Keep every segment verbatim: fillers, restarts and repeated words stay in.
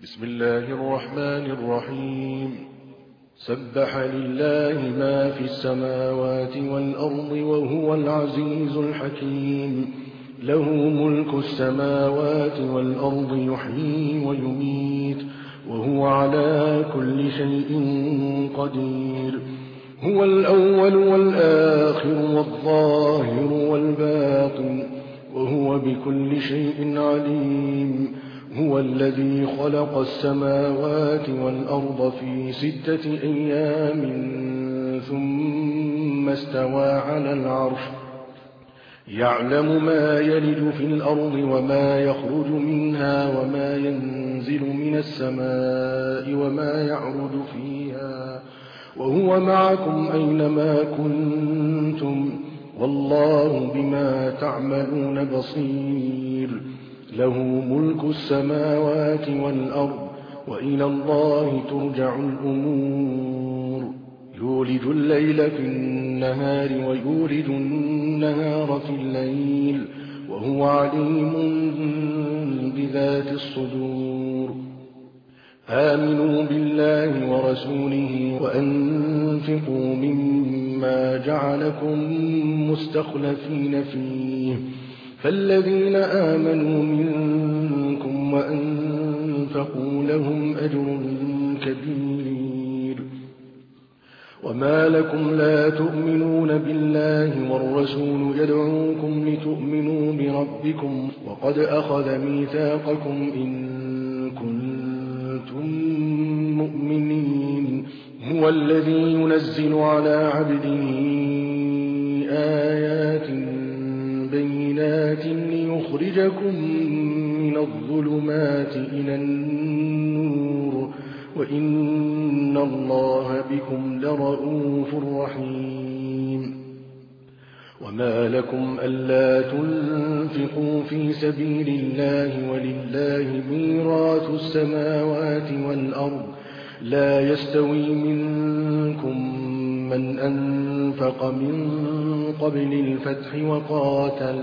بسم الله الرحمن الرحيم سبح لله ما في السماوات والأرض وهو العزيز الحكيم له ملك السماوات والأرض يحيي ويميت وهو على كل شيء قدير هو الأول والآخر والظاهر والباطن وهو بكل شيء عليم هو الذي خلق السماوات والأرض في ستة أيام ثم استوى على العرش يعلم ما يلج في الأرض وما يخرج منها وما ينزل من السماء وما يعرج فيها وهو معكم أينما كنتم والله بما تعملون بصير له ملك السماوات والأرض وإلى الله ترجع الأمور يولج الليل في النهار ويولج النهار في الليل وهو عليم بذات الصدور آمنوا بالله ورسوله وأنفقوا مما جعلكم مستخلفين فيه فالذين آمنوا منكم وأنفقوا لهم أجر كبير وما لكم لا تؤمنون بالله والرسول يدعوكم لتؤمنوا بربكم وقد أخذ ميثاقكم إن كنتم مؤمنين هو الذي ينزل على عبده آيات بينات ليخرجكم من الظلمات إلى النور وإن الله بكم لرءوف رحيم وما لكم ألا تنفقوا في سبيل الله ولله ميراث السماوات والأرض لا يستوي منكم من أنفق من قبل الفتح وقاتل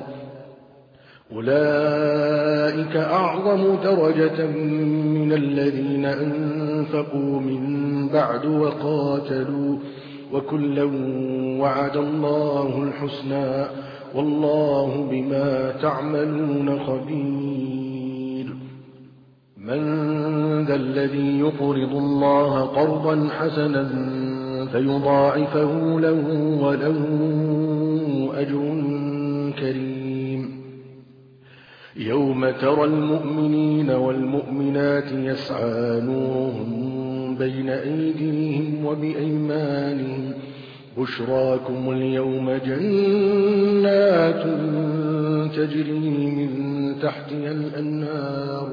أولئك أعظم درجة من الذين أنفقوا من بعد وقاتلوا وكلا وعد الله الحسنى والله بما تعملون خبير من ذا الذي يقرض الله قرضا حسنا فيضاعفه له وله أجر كريم يوم ترى المؤمنين والمؤمنات يسعى نورهم بين أيديهم وبأيمانهم بشراكم اليوم جنات تجري من تحتها الأنهار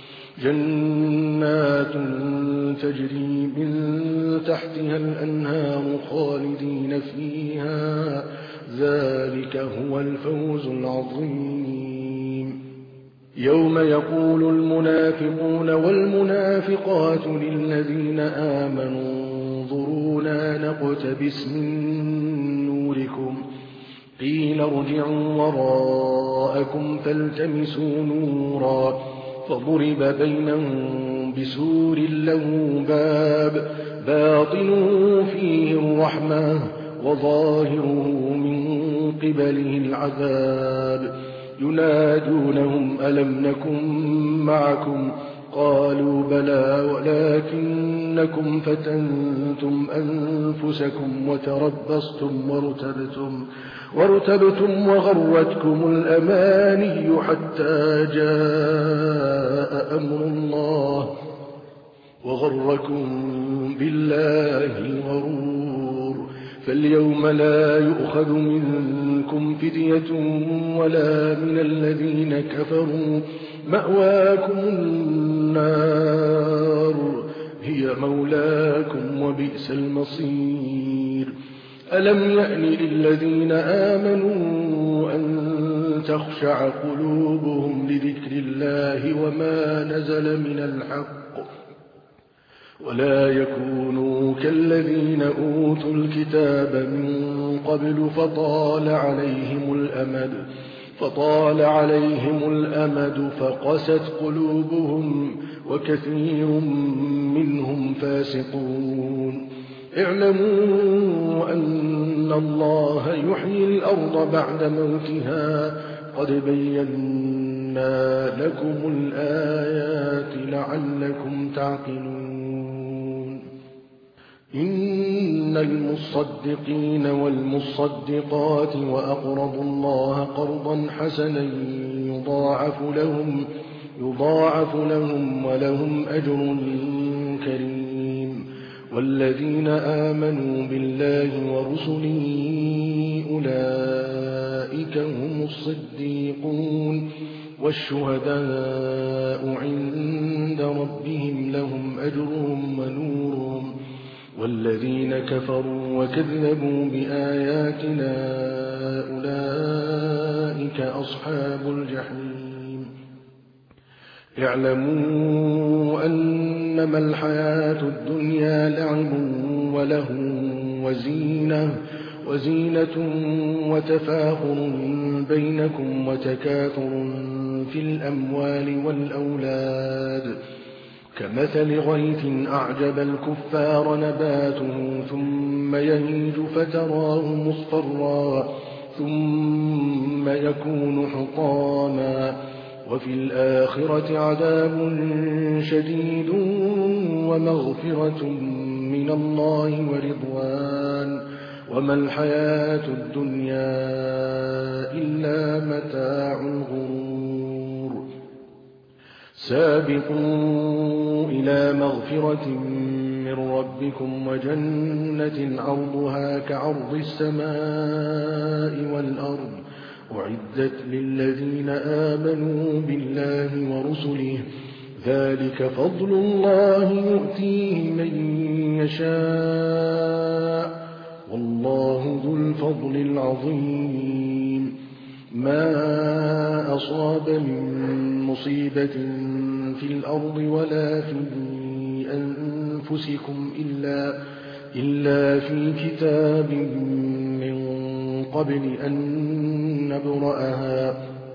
جنات تجري من تحتها الأنهار خالدين فيها ذلك هو الفوز العظيم يوم يقول المنافقون والمنافقات للذين آمنوا انظرونا نقتبس من نوركم قيل ارجعوا وراءكم فالتمسوا نورا فضرب بينهم بسور له باب باطنه فيه الرحمة وظاهره من قبله العذاب ينادونهم ألم نكن معكم قالوا بلى ولكنكم فتنتم أنفسكم وتربصتم وارتبتم وارتبتم وغرتكم الأماني حتى جاء أمر الله وغركم بالله الغرور فاليوم لا يؤخذ منكم فدية ولا من الذين كفروا مأواكم النار هي مولاكم وبئس المصير ألم يأن للذين آمنوا أن تخشع قلوبهم لذكر الله وما نزل من الحق ولا يكونوا كالذين أوتوا الكتاب من قبل فطال عليهم الأمد فطال عليهم الأمد فقست قلوبهم وكثير منهم فاسقون اعلموا أن الله يحيي الأرض بعد موتها قد بينا لكم الآيات لعلكم تعقلون إن المصدقين والمصدقات وأقرضوا الله قرضا حسنا يضاعف لهم, يضاعف لهم ولهم أجر كريم والذين آمنوا بالله ورسله أولئك هم الصديقون والشهداء عند ربهم لهم أجرهم ونورهم والذين كفروا وكذبوا بآياتنا أولئك أصحاب الجحيم اعلموا أنما الحياة الدنيا لعب وله وزينة, وزينة وتفاخر بينكم وتكاثر في الأموال والأولاد كمثل غيث أعجب الكفار نباته ثم يهيج فتراه مصفرا ثم يكون حطاما وفي الآخرة عذاب شديد ومغفرة من الله ورضوان وما الحياة الدنيا إلا متاع الغرور سابقوا إلى مغفرة من ربكم وجنة عرضها كعرض السماء والأرض أعدت للذين آمنوا بالله ورسله ذلك فضل الله يؤتيه من يشاء والله ذو الفضل العظيم ما أصاب من مصيبة في الأرض ولا في أنفسكم إلا, إلا في كتاب من قبل أن نبرأها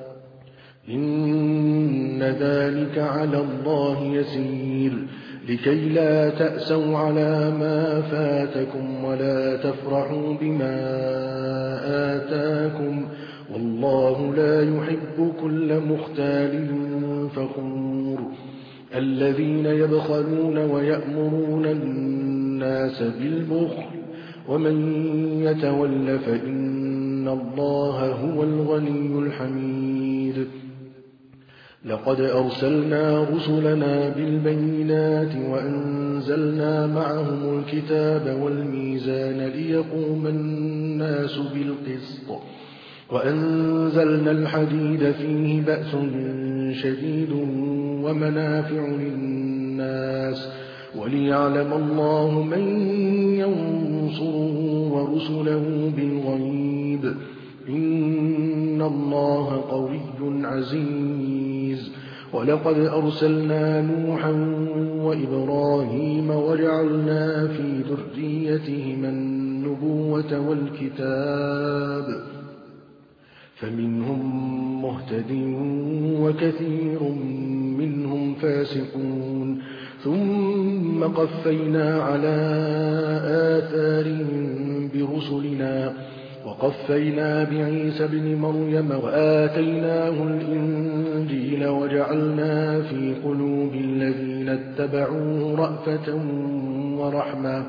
إن ذلك على الله يسير لكي لا تأسوا على ما فاتكم ولا تفرحوا بما آتاكم والله لا يحب كل مختال فخور الذين يبخلون ويأمرون الناس بالبخل ومن يتول فإن الله هو الغني الحميد لقد أرسلنا رسلنا بالبينات وأنزلنا معهم الكتاب والميزان ليقوم الناس بالقسط وأنزلنا الحديد فيه بأس شديد ومنافع للناس وليعلم الله من ينصره ورسله بالغيب إن الله قوي عزيز ولقد أرسلنا نوحا وإبراهيم وجعلنا في ذريتهما النبوة والكتاب فمنهم مهتد وكثير منهم فاسقون ثم قفينا على آثارهم برسلنا وقفينا بعيسى ابن مريم وآتيناه الإنجيل وجعلنا في قلوب الذين اتبعوه رأفة ورحمة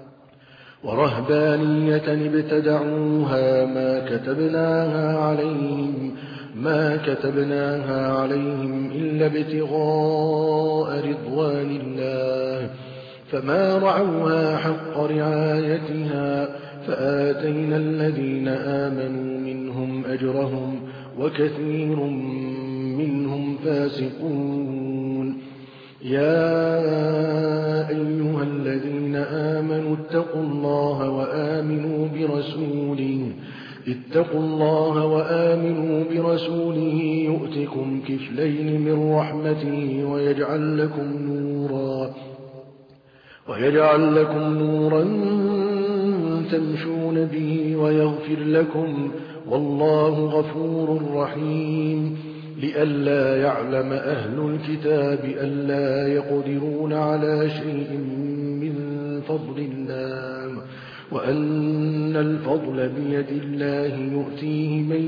ورهبانية ابتدعوها ما كتبناها عليهم ما كتبناها عليهم إلا ابتغاء رضوان الله فما رعوها حق رعايتها فآتينا الذين آمنوا منهم أجرهم وكثير منهم فاسقون يا أيها الذين آمنوا اتقوا الله وآمنوا برسوله اتقوا الله وآمنوا برسوله يؤتكم كفلين من رحمته ويجعل لكم نورا ويجعل لكم نورا تمشون به ويغفر لكم والله غفور رحيم لئلا يعلم أهل الكتاب ألا يقدرون على شيء من فضل الله وأن الفضل بيد الله يؤتيه من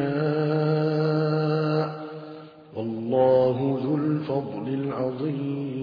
يشاء والله ذو الفضل العظيم